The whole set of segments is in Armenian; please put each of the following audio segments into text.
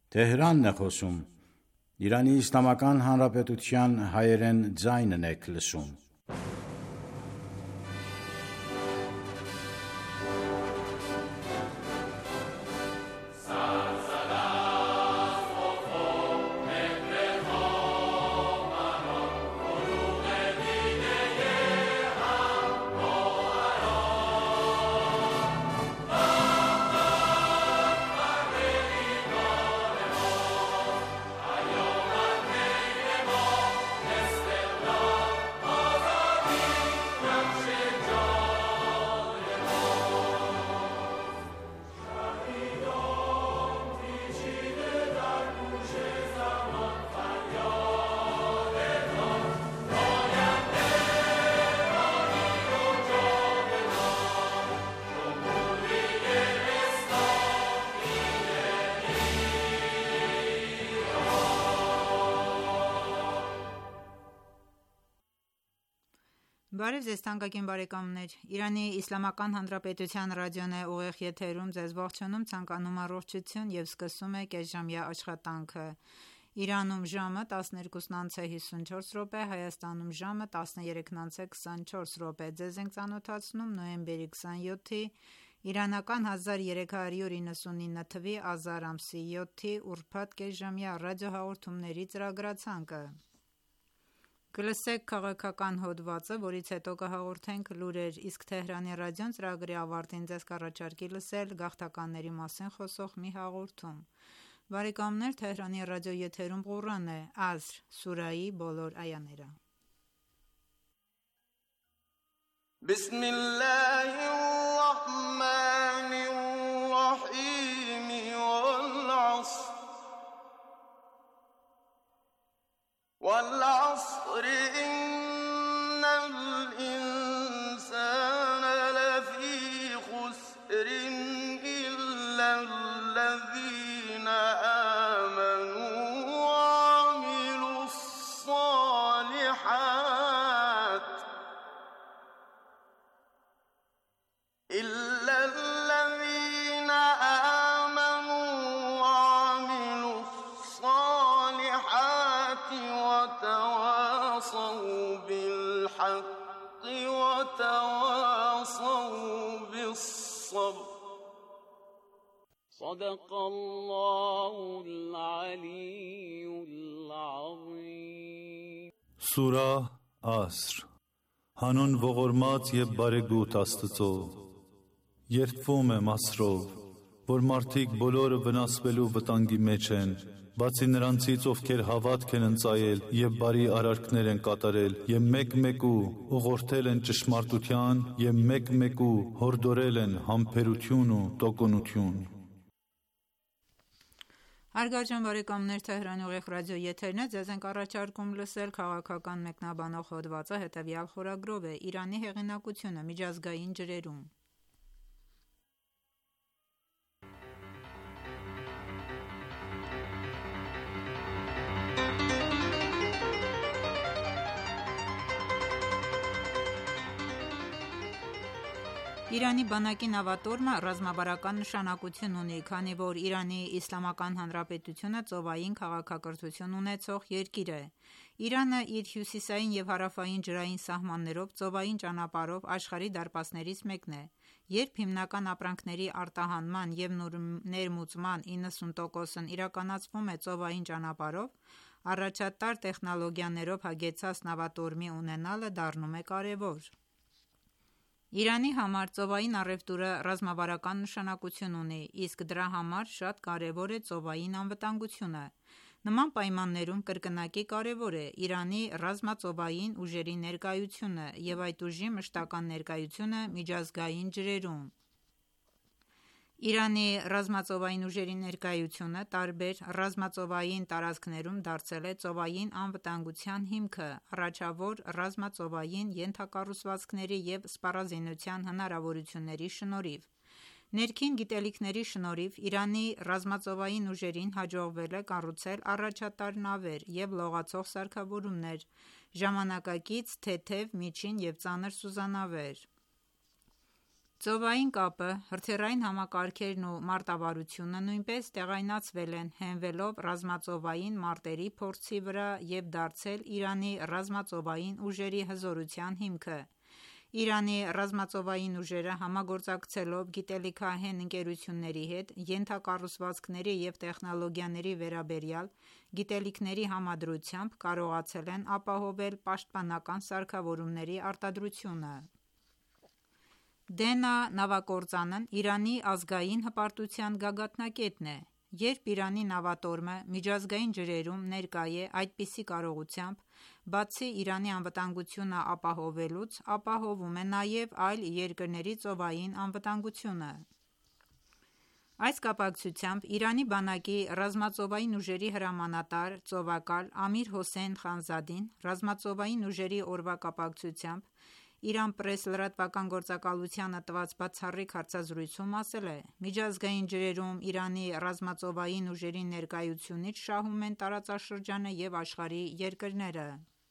Թեհրանն է խոսում։ Իրանի Իսլամական Հանրապետության հայերեն ձայնն եք լսում։ Բարև ձեզ թանկագին բարեկամներ, Իրանի Իսլամական Հանրապետության ռադիոն է ուղիղ եթերում, ձեզ ողջունում, ցանկանում առողջություն եւ սկսում է կեսժամյա աշխատանքը։ Իրանում ժամը 12:54, Հայաստանում ժամը 13:24, ձեզ ենք ծանոթացնում նոյեմբերի 27-ի իրանական 1399 թվի ազար ամսի 7-ի ուրբաթ կեսժամյա ռադիոհաղորդումների ծրագրացանկը։ Կլսեք քաղաքական հոդվածը, որից հետո կհաղորդենք լուրեր, իսկ Թեհրանի ռադիոն ծրագրի ավարտին ձեզ կառաջարկի լսել գաղթականների մասին խոսող մի հաղորդում։ Բարեկամներ, Թեհրանի ռադիո եթերում Ղուրան է, Ասր սուրայի բոլոր այաները։ والعصر إن الإنسان لفي خسر إلا الذين آمنوا وعملوا الصالحات وتواصوا بالحق وتواصوا بالصبر صدق الله العلي العظيم Սուրա Ասր Հանուն ողորմած և բարեգութ Աստծո Երդվում եմ Ասրով, որ մարդիկ բոլորը վնասվելու վտանգի մեջ են, բացի նրանցից, ովքեր հավատք են ընծայել և բարի արարքներ են կատարել և մեկ-մեկու ուղղորդել են ճշմարտության և մեկ-մեկու հորդորել են համբերություն ու տոկունություն։ Հարգարժան բարեկամներ, Թեհրանի ուղիղ ռադիո եթերն է, ձեզ ենք առաջարկում լսել քաղաքական մեկնաբանող հոդվածը հետևյալ խորագրով է Իրանի հեղինակությունը միջազգային ջրերում։ Իրանի բանակի նավատորմը ռազմավարական նշանակություն ունի, քանի որ Իրանի Իսլամական Հանրապետությունը ծովային քաղաքակրթություն ունեցող երկիր է։ Իրանը իր հյուսիսային և հարավային ջրային սահմաններով ծովային ճանապարհով աշխարհի դարպասներից մեկն է։ Երբ հիմնական ապրանքների արտահանման և ներմուծման 90%-ն իրականացվում է ծովային ճանապարհով, առաջատար տեխնոլոգիաներով հագեցած նավատորմի ունենալը դառնում է կարևոր։ Իրանի համար ծովային առևտուրը ռազմավարական նշանակություն ունի, իսկ դրա համար շատ կարևոր է ծովային անվտանգությունը։ Նման պայմաններում կրկնակի կարևոր է Իրանի ռազմածովային ուժերի ներկայությունը և այդ ուժի մշտական ներկայությունը միջազգային ջրերում։ Իրանի ռազմածովային ուժերի ներկայությունը տարբեր ռազմածովային տարածքներում դարձել է ծովային անվտանգության հիմքը՝ առաջավոր ռազմածովային ենթակառուցվածքների և սպառազինության հնարավորությունների շնորհիվ։ Ներքին գիտելիքների շնորհիվ Իրանի ռազմածովային ուժերին հաջողվել է կառուցել առաջատար նավեր և լողացող սարքավորումներ, ժամանակակից թեթև, միջին և ծանր սուզանավեր։ Ծովային կապը, հրթիռային համակարգերն ու մարտավարությունը նույնպես տեղայնացվել են հենվելով ռազմածովային մարտերի փորձի վրա և դարձել Իրանի ռազմածովային ուժերի հզորության հիմքը: Իրանի ռազմածովային ուժերը համագործակցելով գիտելիքահեն ընկերությունների հետ ենթակառուցվածքների և տեխնոլոգիաների վերաբերյալ գիտելիքների համադրությամբ կարողացել են ապահովել պաշտպանական սարքավորումների արտադրությունը: Դենա նավակործանն Իրանի ազգային հպարտության գագաթնակետն է: Երբ Իրանի նավատորմը միջազգային ջրերում ներկա է այդպիսի կարողությամբ, բացի Իրանի անվտանգությունը ապահովելուց, ապահովում է նաև այլ երկրների ծովային անվտանգությունը: Այս կապակցությամբ Իրանի բանակի ռազմածովային ուժերի հրամանատար ծովակալ Ամիր Հոսեյն Խանզադին ռազմածովային ուժերի օրվա կապակցությամբ «Իրանպրես» լրատվական գործակալությանը տված բացառիկ հարցազրույցում ասել է. «Միջազգային ջրերում Իրանի ռազմածովային ուժերի ներկայությունից շահում են տարածաշրջանը և աշխարհի երկրները»: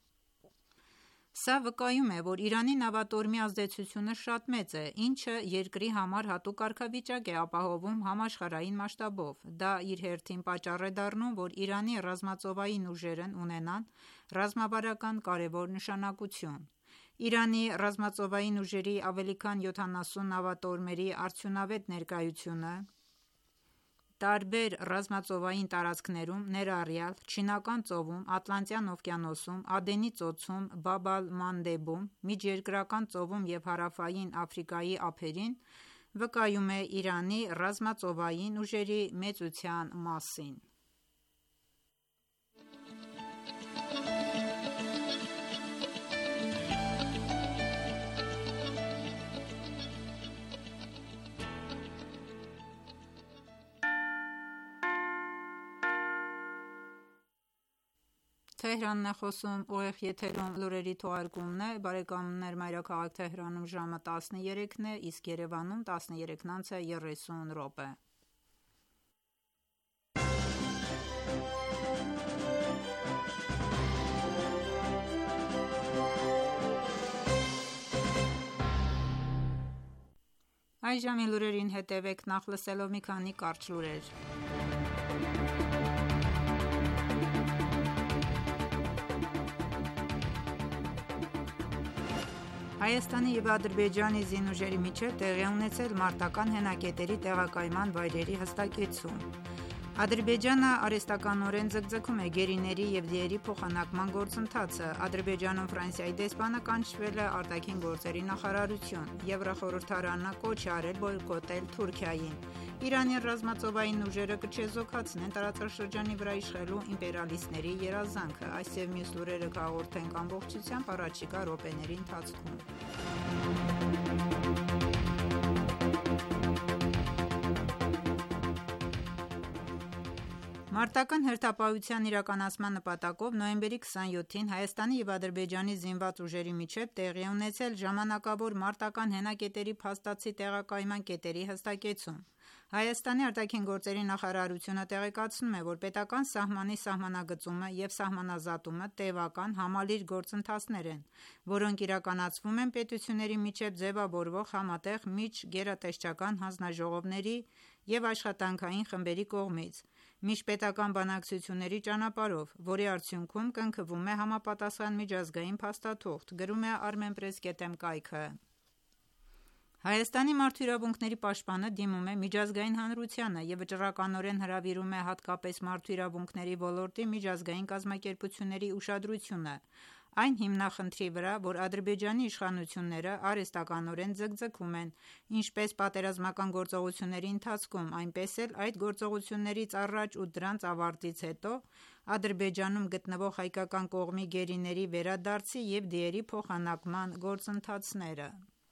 Սա վկայում է, որ Իրանի նավատորմի ազդեցությունը շատ մեծ է, ինչը երկրի համար հատուկ կարգավիճակ է ապահովում համաշխարհային մասշտաբով: Դա իր հերթին պատճառ է դառնում, որ Իրանի ռազմածովային ուժերն ունենան ռազմավարական կարևոր նշանակություն: Իրանի ռազմածովային ուժերի ավելի քան 70 նավատորմերի արդյունավետ ներկայությունը տարբեր ռազմածովային տարածքներում, ներառյալ Չինական ծովում, Ատլանտյան օվկիանոսում, Ադենի ծոցում, Բաբ ալ-Մանդեբում, Միջերկրական ծովում և Հարավային Աֆրիկայի ափերին, վկայում է Իրանի ռազմածովային ուժերի մեծության մասին: Այժմ լուրերին հետևեք, նախ լսելով մի քանի կարճ լուրեր: Հայաստանի և Ադրբեջանի զինուժերի միջև տեղի է ունեցել մարտական հենակետերի տեղակայման վայրերի հստակեցում: Ադրբեջանը արհեստականորեն ձգձգում է գերիների և դիերի փոխանակման գործընթացը: Ադրբեջանում Ֆրանսիայի դեսպանը կանչվել է ԱԳ նախարարություն: Եվրախորհրդարանը կոչ է արել բոյկոտել Թուրքիային: Իրանի ռազմածովային ուժերը կչեզոքացնեն տարածաշրջանի վրա իշխելու իմպերիալիստների երազանքը: Այս և մյուս լուրերը կհաղորդենք ամբողջությամբ առաջիկա րոպեների ընթացքում: Մարտական հերթապահության իրականացման նպատակով նոյեմբերի 27-ին Հայաստանի և Ադրբեջանի զինված ուժերի միջև տեղի է ունեցել ժամանակավոր մարտական հենակետերի փաստացի տեղակայման կետերի հստակեցում: Հայաստանի ԱԳ նախարարությունը տեղեկացնում է, որ պետական սահմանի սահմանագծումը և սահմանազատումը տևական, համալիր գործընթացներ են, որոնք իրականացվում են պետությունների միջև ձևավորվող համատեղ միջգերատեսչական հանձնաժողովների և աշխատանքային խմբերի կողմից, միջպետական բանակցությունների ճանապարհով, որի արդյունքում կնքվում է համապատասխան միջազգային փաստաթուղթ, գրում է Armenpress.am կայքը: Հայաստանի մարդու իրավունքների պաշտպանը դիմում է միջազգային հանրությանը և վճռականորեն հրավիրում է հատկապես մարդու իրավունքների ոլորտի միջազգային կազմակերպությունների ուշադրությունը այն հիմնախնդրի վրա, որ Ադրբեջանի իշխանությունները արհեստականորեն ձգձգում են ինչպես պատերազմական գործողությունների ընթացքում, այնպես էլ այդ գործողություններից առաջ ու դրանց ավարտից հետո Ադրբեջանում գտնվող հայկական կողմի գերիների վերադարձի և դիերի փոխանակման գործընթացները: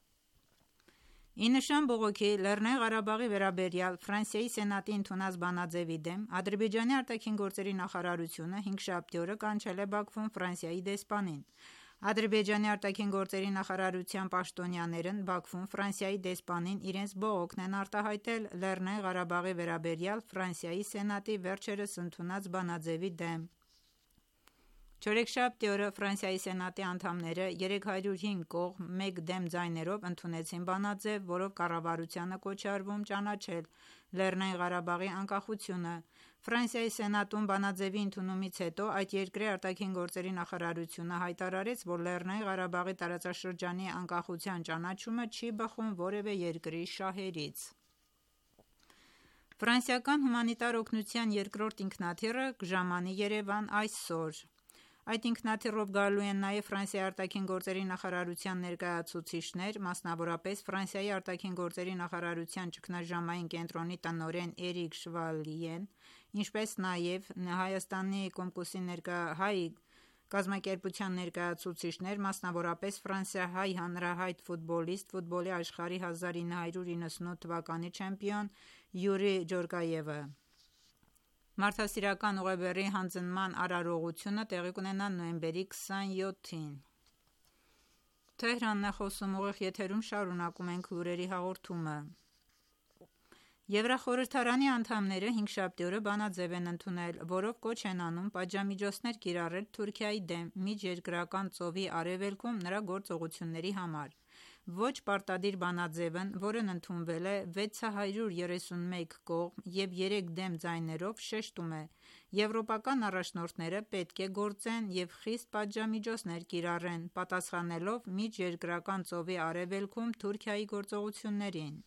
Ի նշան բողոքի Լեռնային Ղարաբաղի վերաբերյալ Ֆրանսիայի Սենատի ընդունած բանաձևի դեմ Ադրբեջանի ԱԳ նախարարությունը հինգշաբթի օրը կանչել է Բաքվում Ֆրանսիայի դեսպանին: Ադրբեջանի ԱԳ նախարարության պաշտոնյաներն Բաքվում Ֆրանսիայի դեսպանին իրենց բողոքն են արտահայտել Լեռնային Ղարաբաղի վերաբերյալ Ֆրանսիայի Սենատի վերջերս ընդունած բանաձևի դեմ: Չորեքշաբթի օրը Ֆրանսիայի Սենատի անդամները 305 կողմ 1 դեմ ձայներով ընդունեցին բանաձև, որով կառավարությանը կոչ է արվում ճանաչել Լեռնային Ղարաբաղի անկախությունը։ Ֆրանսիայի Սենատում բանաձևի ընդունումից հետո այդ երկրի արտաքին գործերի նախարարությունը հայտարարեց, որ Լեռնային Ղարաբաղի տարածաշրջանի անկախության ճանաչումը չի բխում որևէ երկրի շահերից։ Ֆրանսիական հումանիտար օգնության երկրորդ ինքնաթիռը կժամանի Երևան այսօր։ Այդ ինքնաթիռով գալու են նաև Ֆրանսիայի արտաքին գործերի նախարարության ներկայացուցիչներ, մասնավորապես Ֆրանսիայի արտաքին գործերի նախարարության ճգնաժամային կենտրոնի տնօրեն Էրիկ Շվալիեն, ինչպես նաև Հայաստանի Կոմկուսի հայ կազմակերպության ներկայացուցիչներ, մասնավորապես Ֆրանսիա-հայ հանրահայտ ֆուտբոլիստ, ֆուտբոլի աշխարհի 1998 թվականի չեմպիոն Յուրի Ջորգաևը։ Մարդասիրական ուղեբեռի հանձնման արարողությունը տեղի կունենա նոյեմբերի 27-ին։ Թեհրանն է խոսում, ուղիղ եթերում շարունակում ենք լուրերի հաղորդումը։ Եվրախորհրդարանի անդամները հինգշաբթի օրը բանաձև են ընդունել, որով կոչ են անում պատժամիջոցներ կիրառել Թուրքիայի դեմ Միջերկրական ծովի արևելքում նրա գործողությունների համար։ Ոչ պարտադիր բանաձևն, որն ընդունվել է 631 կողմ և 3 դեմ ձայներով, շեշտում է. եվրոպական առաջնորդները պետք է գործեն և խիստ պատժամիջոցներ կիրառեն, պատասխանելով Միջերկրական ծովի արևելքում Թուրքիայի գործողություններին։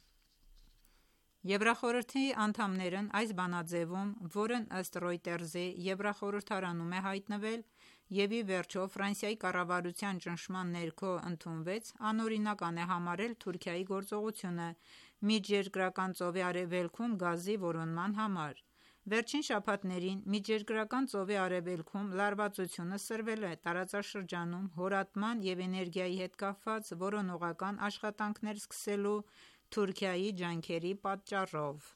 Եվրախորհրդի անդամներն այս բանաձևում, որն ըստ Reuters-ի Եվրախորհրդարանում է հայտնվել և ի վերջո Ֆրանսիայի կառավարության ճնշման ներքո ընդունվեց, անօրինական է համարել Թուրքիայի գործողությունը Միջերկրական ծովի արևելքում գազի որոնման համար։ Վերջին շաբաթներին Միջերկրական ծովի արևելքում լարվածությունը սրվել է տարածաշրջանում հորատման և էներգիայի հետ կապված որոնողական աշխատանքներ սկսելու Թուրքիայի ջանքերի պատճառով։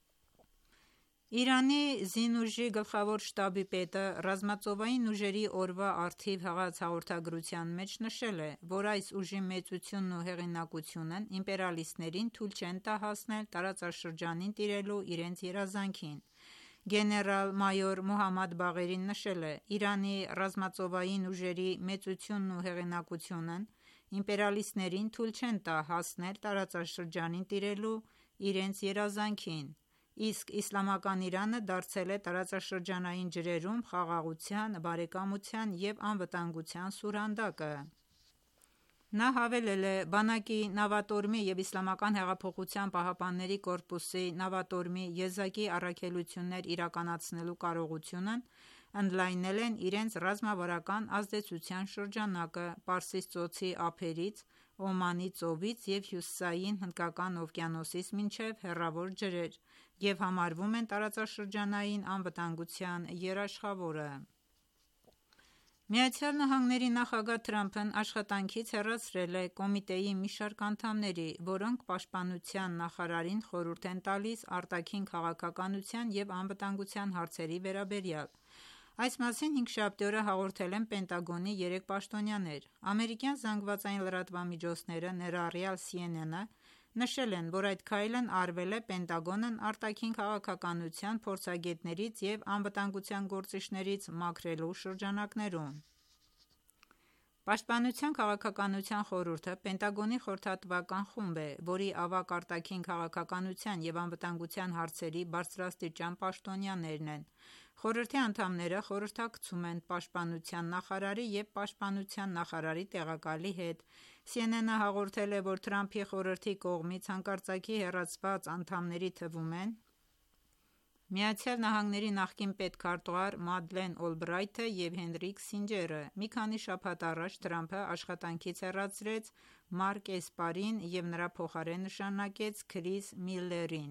Իրանի ԶԻՆՈՒԺ-ի գլխավոր շտաբի պետը ռազմածովային ուժերի օրվա առթիվ հաղորդագրության մեջ նշել է, որ այս ուժի մեծությունն ու հեղինակությունն իմպերիալիստներին թույլ չեն տա հասնել տարածաշրջանին տիրելու իրենց երազանքին։ Գեներալ-մայոր Մոհամմադ Բաղերին նշել է. «Իրանի ռազմածովային ուժերի մեծությունն ու հեղինակությունն իմպերիալիստներին թույլ չեն տա հասնել տարածաշրջանին տիրելու իրենց երազանքին, իսկ Իսլամական Իրանը դարձել է տարածաշրջանային ջրերում խաղաղության, բարեկամության և անվտանգության սուրհանդակը»։ Նա հավելել է. «Բանակի նավատորմի և Իսլամական հեղափոխության պահապանների կորպուսի նավատորմի եզակի առաքելություններ իրականացնելու կարողությունն ընդլայնել են իրենց ռազմավարական ազդեցության շրջանակը Պարսից ծոցի ափերից, Օմանի ծովից և Հյուսիսային Հնդկական օվկիանոսից մինչև հեռավոր ջրեր և համարվում են տարածաշրջանային անվտանգության երաշխավորը»։ ԱՄՆ նախագահ Թրամփն աշխատանքից հեռացրել է կոմիտեի մի շարք անդամների, որոնք պաշտպանության նախարարին խորհուրդ են տալիս արտաքին քաղաքականության և անվտանգության հարցերի վերաբերյալ։ Այս մասին հինգշաբթի օրը հաղորդել են Պենտագոնի 3 պաշտոնյաներ։ Ամերիկյան զանգվածային լրատվամիջոցները, ներառյալ CNN-ը, նշել են, որ այդ քայլն արվել է Պենտագոնն արտաքին քաղաքականության փորձագետներից և անվտանգության գործիչներից մաքրելու շրջանակներում։ Պաշտպանության քաղաքականության խորհուրդը Պենտագոնի խորհրդատվական խումբ է, որի ավագ արտաքին քաղաքականության և անվտանգության հարցերի բարձրաստիճան պաշտոնյաներն են։ Խորհրդի անդամները խորհրդակցում են պաշտպանության նախարարի և պաշտպանության նախարարի տեղակալի հետ։ CNN-ը հաղորդել է, որ Թրամփի խորհրդի կողմից հանկարծակի հեռացված անդամների թվում են ԱՄՆ նախկին պետքարտուղար Մադլեն Օլբրայթը և Հենրի Քիսինջերը։ Մի քանի շաբաթ առաջ Թրամփը աշխատանքից հեռացրեց Մարկ Էսպարին և նրա փոխարեն նշանակեց Քրիս Միլլերին։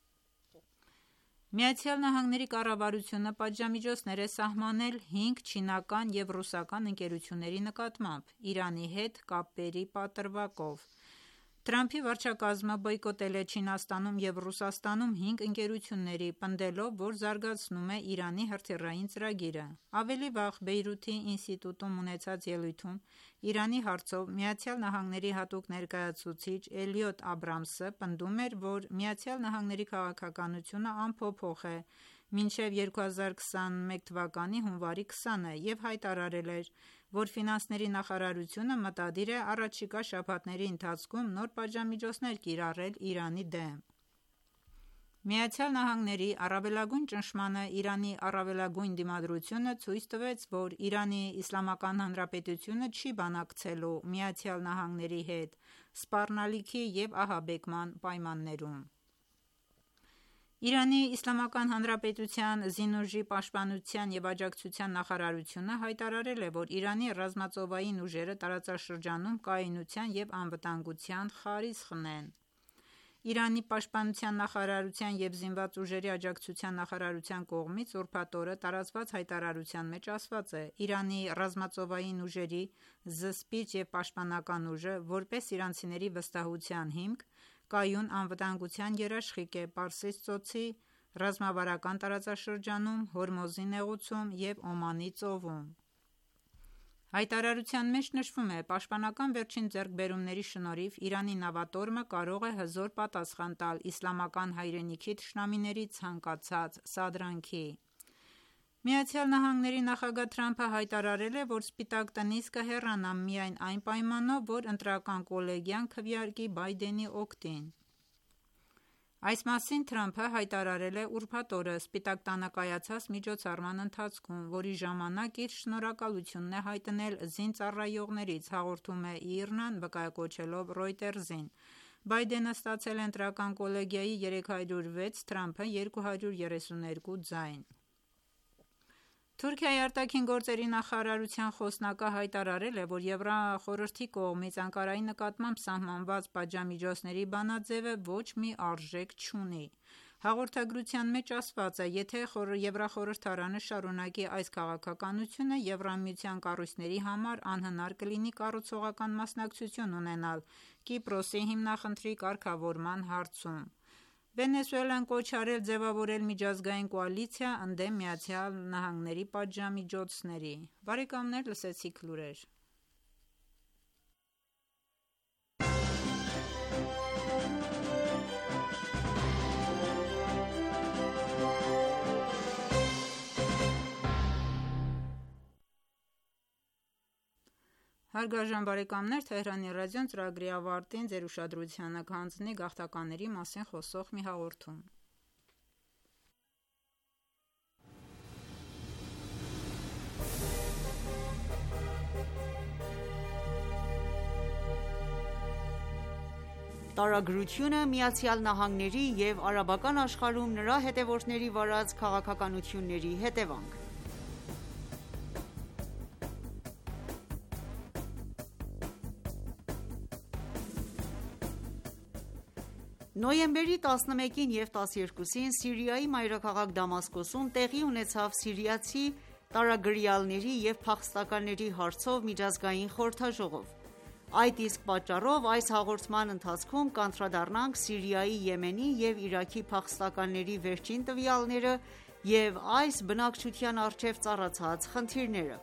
ԱՄՆ կառավարությունը պատժամիջոցներ է սահմանել 5 չինական և ռուսական ընկերությունների նկատմամբ Իրանի հետ կապերի պատրվակով։ Թրամփի վարչակազմը բոյկոտել է Չինաստանում և Ռուսաստանում 5 ընկերությունների, պնդելով, որ զարգացնում է Իրանի հրթիռային ծրագիրը։ Ավելի վաղ Բեյրութի ինստիտուտում ունեցած ելույթում Իրանի հարցով ԱՄՆ հատուկ ներկայացուցիչ Էլիոտ Աբրամսը պնդում էր, որ ԱՄՆ քաղաքականությունը անփոփոխ է մինչև 2021 թվականի հունվարի 20-ը և հայտարարել էր, որ ֆինանսների նախարարությունը մտադիր է առաջիկա շաբաթների ընթացքում նոր պատժամիջոցներ կիրառել Իրանի դեմ։ ԱՄՆ-ի առավելագույն ճնշմանը Իրանի առավելագույն դիմադրությունը ցույց տվեց, որ Իրանի Իսլամական Հանրապետությունը չի բանակցելու ԱՄՆ-ի հետ սպառնալիքի և ահաբեկման պայմաններում։ Իրանի Իսլամական Հանրապետության զինուժի պաշտպանության և աջակցության նախարարությունը հայտարարել է, որ Իրանի ռազմածովային ուժերը տարածաշրջանում կայունության և անվտանգության խարիսխն են։ Իրանի պաշտպանության նախարարության և զինված ուժերի աջակցության նախարարության կողմից ուրբաթ օրը տարածված հայտարարության մեջ ասված է. «Իրանի ռազմածովային ուժերի զսպիչ և պաշտպանական ուժը, որպես իրանցիների վստահության հիմք, կայուն անվտանգության երաշխիք է Պարսից ծոցի ռազմավարական տարածաշրջանում, Հորմուզի նեղուցում և Օմանի ծովում»։ Հայտարարության մեջ նշվում է. «Պաշտպանական վերջին ձեռքբերումների շնորհիվ Իրանի նավատորմը կարող է հզոր պատասխան տալ իսլամական հայրենիքի թշնամիների ցանկացած սադրանքի»։ ԱՄՆ նախագահ Թրամփը հայտարարել է, որ Սպիտակ տնից կհեռանա միայն այն պայմանով, որ ընտրական կոլեգիան քվեարկի Բայդենի օգտին։ Այս մասին Թրամփը հայտարարել է ուրբաթ օրը Սպիտակ տանը կայացած միջոցառման ընթացքում, որի ժամանակ իր շնորհակալությունն է հայտնել զինծառայողներից, հաղորդում է ԻՌՆ-ն վկայակոչելով Reuters-ին։ Բայդենը ստացել է ընտրական կոլեգիայի 306, Թրամփը 232 ձայն։ Թուրքիայի արտաքին գործերի նախարարության խոսնակը հայտարարել է, որ Եվրախորհրդի կողմից Անկարայի նկատմամբ սահմանված պատժամիջոցների բանաձևը ոչ մի արժեք չունի։ Հաղորդագրության մեջ ասված է. «Եթե Եվրախորհրդարանը շարունակի այս քաղաքականությունը, Եվրամիության կառույցների համար անհնար կլինի կառուցողական մասնակցություն ունենալ Կիպրոսի հիմնախնդրի կարգավորման հարցում»։ Վենեսուելան կոչ արել ձևավորել միջազգային կոալիցիա ընդդեմ ԱՄՆ-ի պատժամիջոցների։ Բարեկամներ, լսեցիք լուրեր։ Հարգարժան բարեկամներ, Թեհրանի ռադիոն ծրագրի ավարտին ձեր ուշադրությանը կհանձնի գաղթականների մասին խոսող մի հաղորդում։ Տարագրությունը ԱՄՆ-ի և արաբական աշխարհում նրա հետևորդների վարած քաղաքականությունների հետևանք։ Նոյեմբերի 11-ին և 12-ին Սիրիայի մայրաքաղաք Դամասկոսում տեղի ունեցավ սիրիացի տարագրյալների և փախստականների հարցով միջազգային խորհրդաժողով։ Այդ իսկ պատճառով այս հաղորդման ընթացքում կանդրադառնանք Սիրիայի, Եմենի և Իրաքի փախստականների վերջին տվյալները և այս բնակչության առջև ծառացած խնդիրները։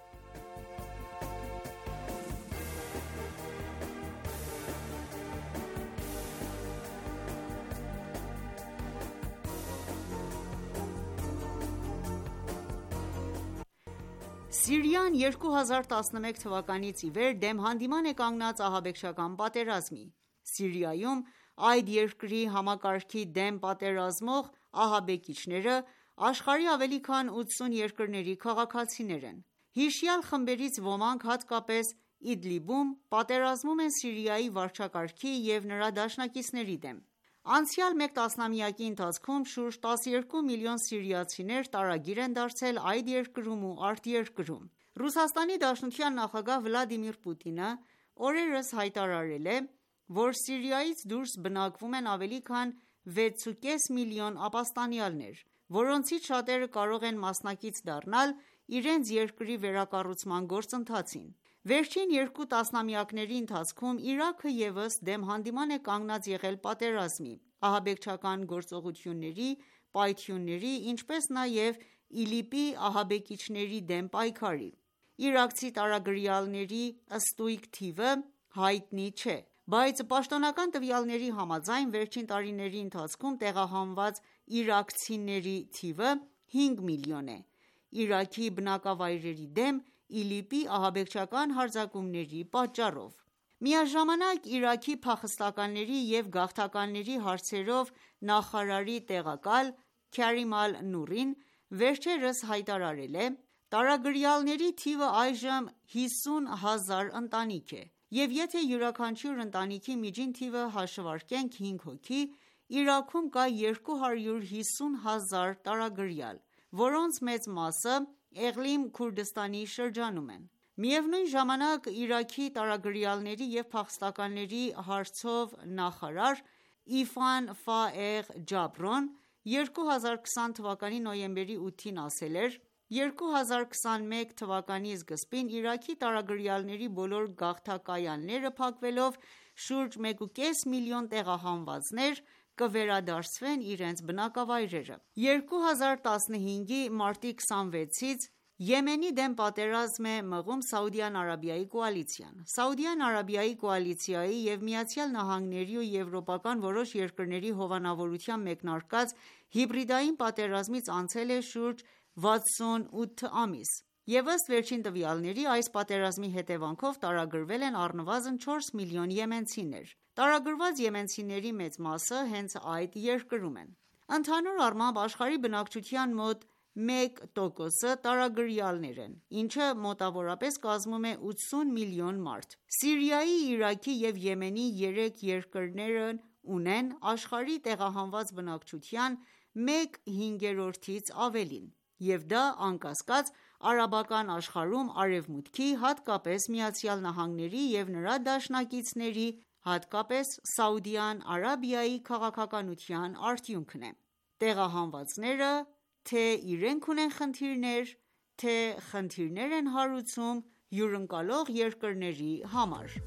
Սիրիան 2011 թվականից ի վեր դեմ հանդիման է կանգնած ահաբեկչական պատերազմի։ Սիրիայում այդ երկրի համակարգի դեմ պատերազմող ահաբեկիչները աշխարհի ավելի քան 80 երկրների քաղաքացիներ են։ Հիշյալ խմբերից ոմանք, հատկապես Իդլիբում, պատերազմում են Սիրիայի վարչակարգի և նրա դաշնակիցների դեմ։ Անցյալ մեկ տասնամյակի ընթացքում շուրջ 12 միլիոն սիրիացիներ տարագիր են դարձել այդ երկրում ու արտերկրում։ Ռուսաստանի Դաշնության նախագահ Վլադիմիր Պուտինը օրերս հայտարարել է, որ Սիրիայից դուրս բնակվում են ավելի քան 6,5 միլիոն ապաստանյալներ, որոնցից շատերը կարող են մասնակից դառնալ իրենց երկրի վերակառուցման գործընթացին։ Վերջին երկու տասնամյակների ընթացքում Իրաքը ևս դեմ հանդիման է կանգնած եղել պատերազմի, ահաբեկչական գործողությունների, պայթյունների, ինչպես նաև ԻԼԻՊ-ի ահաբեկիչների դեմ պայքարի։ Իրաքցի տարագրյալների ստույգ թիվը հայտնի չէ, բայց պաշտոնական տվյալների համաձայն վերջին տարիների ընթացքում տեղահանված իրաքցիների թիվը 5 միլիոն է։ Իրաքի բնակավայրերի դեմ ԻԼԻՊ-ի ահաբեկչական հարձակումների պատճառով։ Միաժամանակ Իրաքի փախստականների և գաղթականների հարցերով նախարարի տեղակալ Քարիմ Ալ-Նուրին վերջերս հայտարարել է.«Տարագրյալների թիվը այժմ 50,000 ընտանիք է, և եթե յուրաքանչյուր ընտանիքի միջին թիվը հաշվարկենք 5 հոգի, Իրաքում կա 250,000 տարագրյալ, որոնց մեծ մասը Էղլիմ Քուրդստանի շրջանում են»։ Միևնույն ժամանակ Իրաքի տարագրյալների և փախստականների հարցով նախարար Իֆան Ֆաեղ Ջաբրոն 2020 թվականի նոյեմբերի 8-ին ասել էր.«2021 թվականի սկզբին Իրաքի տարագրյալների բոլոր գաղթակայանները փակվելով շուրջ 1,5 միլիոն տեղահանվածներ կվերադարձվեն իրենց բնակավայրերը»։ 2015-ի մարտի 26-ից Եմենի դեմ պատերազմ է մղում Սաուդյան Արաբիայի կոալիցիան։ Սաուդյան Արաբիայի կոալիցիայի և ԱՄՆ-ի ու եվրոպական որոշ երկրների հովանավորությամբ մեկնարկած հիբրիդային պատերազմից անցել է շուրջ 68 ամիս, և ըստ վերջին տվյալների, այս պատերազմի հետևանքով տարագրվել են առնվազն 4 միլիոն եմենցիներ։ Տարագրված եմենցիների մեծ մասը հենց այդ երկրում են։ Ընդհանուր առմամբ, աշխարհի բնակչության մոտ 1%-ը տարագրյալներ են, ինչը մոտավորապես կազմում է 80 միլիոն մարդ։ Սիրիայի, Իրաքի և Եմենի երեք երկրներն ունեն աշխարհի տեղահանված բնակչության 1/5-ից ավելին, և դա անկասկած արաբական աշխարհում Արևմուտքի, հատկապես ԱՄՆ-ի և նրա դաշնակիցների, հատկապես Սաուդյան Արաբիայի քաղաքականության արդյունքն է։ Տեղահանվածները թե իրենք ունեն խնդիրներ, թե խնդիրներ են հարուցում հյուրընկալող երկրների համար։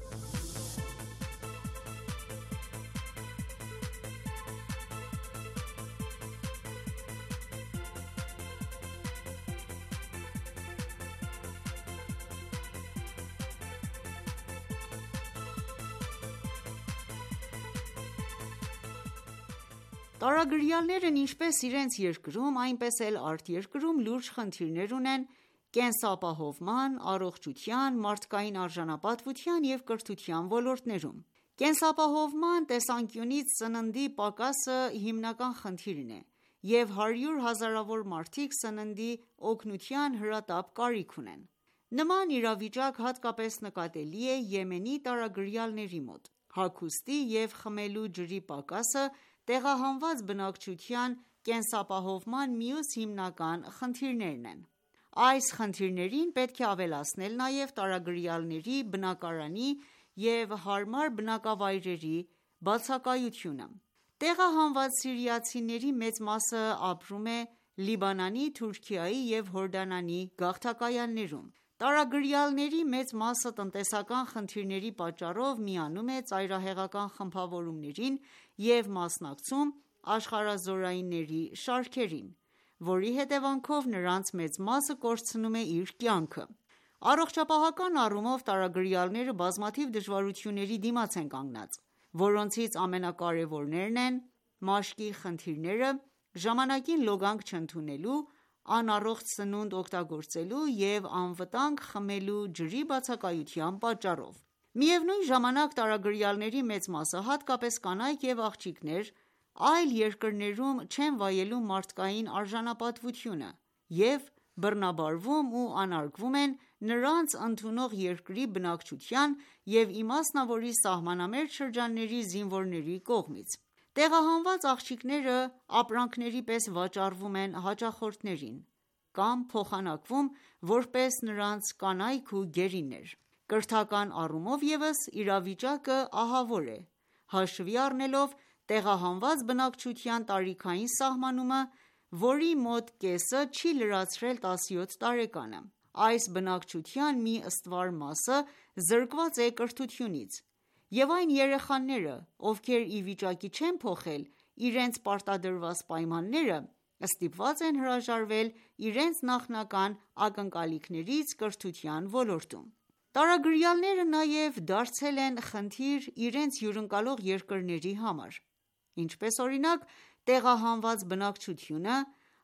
Տարագրյալներն ինչպես իրենց երկրում, այնպես էլ արտերկրում լուրջ խնդիրներ ունեն կենսապահովման, առողջության, մարդկային արժանապատվության և կրթության ոլորտներում։ Կենսապահովման տեսանկյունից սննդի պակասը հիմնական խնդիրն է, և 100 հազարավոր մարդիկ սննդի օգնության հրատապ կարիք ունեն։ Նման իրավիճակ հատկապես նկատելի է Եմենի տարագրյալների մոտ։ Հագուստի և խմելու ջրի պակասը տեղահանված բնակչության կենսապահովման մյուս հիմնական խնդիրներն են։ Այս խնդիրներին պետք է ավելացնել նաև տարագրյալների բնակարանի և հարմար բնակավայրերի բացակայությունը։ Տեղահանված սիրիացիների մեծ մասը ապրում է Լիբանանի, Թուրքիայի և Հորդանանի գաղթակայաններում։ Տարագրյալների մեծ մասը տնտեսական խնդիրների պատճառով միանում է ծայրահեղական խմբավորումներին և մասնակցում աշխարհազորայինների շարքերին, որի հետևանքով նրանց մեծ մասը կորցնում է իր կյանքը։ Առողջապահական առումով տարագրյալները բազմաթիվ դժվարությունների դիմաց են կանգնած, որոնցից ամենակարևորներն են մաշկի խնդիրները, ժամանակին լոգանք չընդունելու, անառողջ սնունդ օգտագործելու և անվտանգ խմելու ջրի բացակայության պատճառով։ Միևնույն ժամանակ տարագրյալների մեծ մասը, հատկապես կանայք և աղջիկներ, այլ երկրներում չեն վայելում մարդկային արժանապատվությունը և բռնաբարվում ու անարգվում են նրանց ընդունող երկրի բնակչության և իմասնավորի սահմանամերձ շրջանների զինվորների կողմից։ Տեղահանված աղջիկները ապրանքների պես վաճառվում են հաճախորդներին կամ փոխանակվում որպես նրանց կանայք ու գերիներ։ Կրթական առումով ևս իրավիճակը ահավոր է, հաշվի առնելով տեղահանված բնակչության տարիքային սահմանումը, որի մոտ կեսը չի լրացրել 17 տարեկանը։ Այս բնակչության մի ստվար մասը զրկված է կրթությունից, և այն երեխաները, ովքեր ի վիճակի չեն փոխել իրենց պարտադրված պայմանները, ստիպված են հրաժարվել իրենց նախնական ակնկալիքներից կրթության ոլորտում։ Տարագրյալները նաև դարձել են խնդիր իրենց հյուրընկալող երկրների համար, ինչպես օրինակ տեղահանված բնակչությունը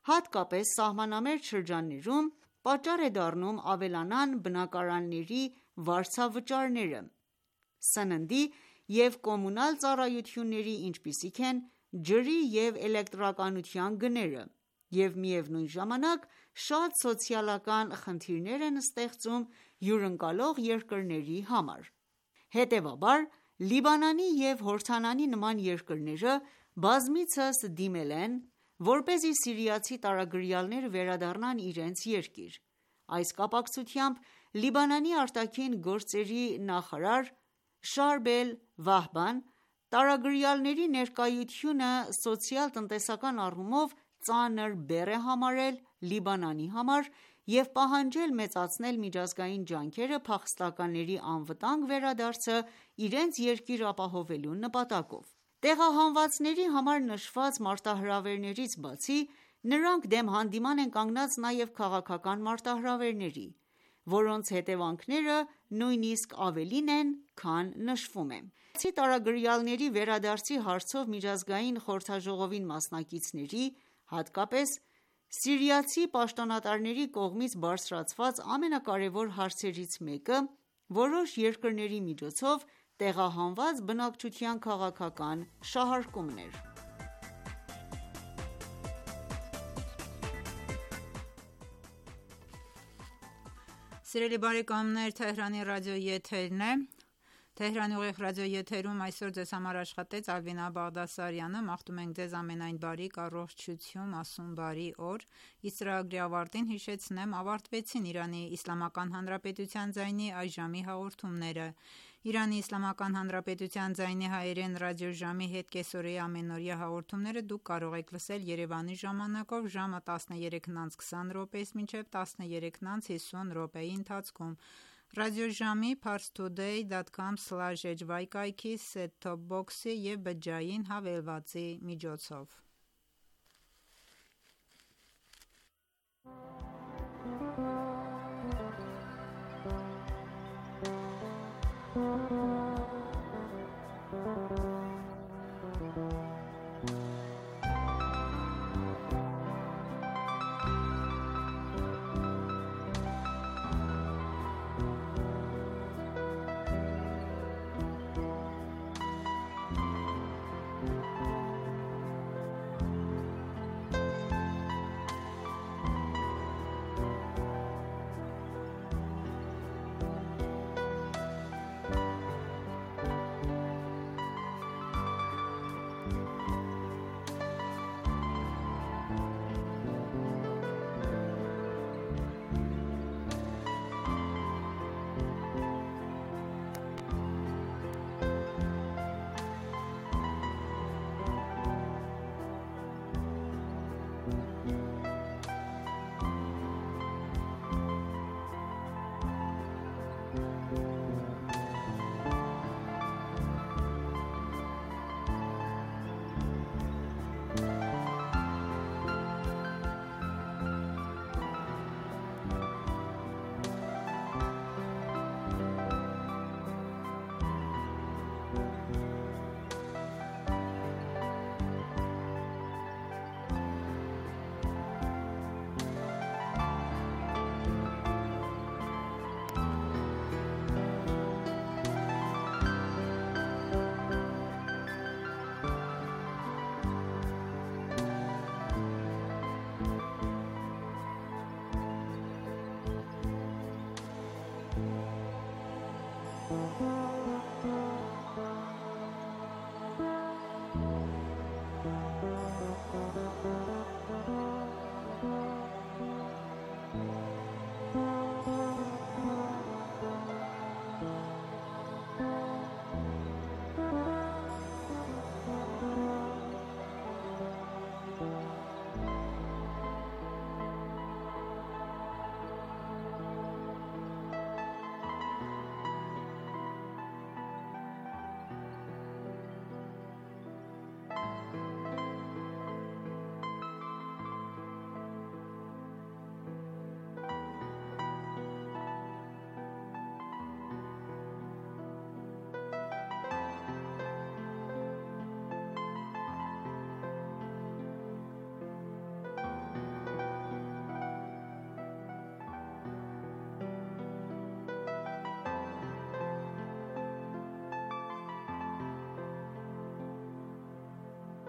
հատկապես սահմանամերձ շրջաններում, պատճառ է դառնում ավելանան բնակարանների վարձավճարները, սննդի և կոմունալ ծառայությունների, ինչպիսիք են ջրի և էլեկտրականության գները, և միևնույն ժամանակ շատ սոցիալական խնդիրներ են ստեղծում հյուրընկալող երկրների համար: Հետևաբար, Լիբանանի և Հորդանանի նման երկրները բազմիցս դիմել են, որպեսզի սիրիացի տարագրյալները վերադառնան իրենց երկիր: Այս կապակցությամբ Լիբանանի ԱԳ նախարար Շարբ էլ-Վահբան տարագրյալների ներկայությունը սոցիալ-տնտեսական առումով ծանր բեռ է համարել Լիբանանի համար և պահանջել մեծացնել միջազգային ջանքերը փախստականների անվտանգ վերադարձը իրենց երկիր ապահովելու նպատակով: Տեղահանվածների համար նշված մարտահրավերներից բացի, նրանք դեմ հանդիման են կանգնած նաև քաղաքական մարտահրավերների, որոնց հետևանքները նույնիսկ ավելին են, քան նշվում է: Սիրիացի տարագրյալների վերադարձի հարցով միջազգային խորհրդաժողովին մասնակիցների, հատկապես սիրիացի պաշտոնատարների կողմից բարձրացված ամենակարևոր հարցերից մեկը որոշ երկրների միջոցով տեղահանված բնակչության քաղաքական շահարկումն էր: Մաղթում ենք Ձեզ ամենայն բարիք, առողջություն, ասուն բարի օր: Իսկ ծրագրի ավարտին հիշեցնեմ ավարտվեցին Իրանի Իսլամական Հանրապետության ձայնի այժմի հաղորդումները: Իրանի Իսլամական Հանրապետության ձայնի հայերեն ռադիոժամի հետ կեսօրյա ամենօրյա հաղորդումները դուք կարող եք լսել Երևանի ժամանակով ժամը 13:20 մինչև 13:50 ընթացքում ռադիոժամի parstoday.com/hy կայքի set-top box-ի և բջջային հավելվածի միջոցով: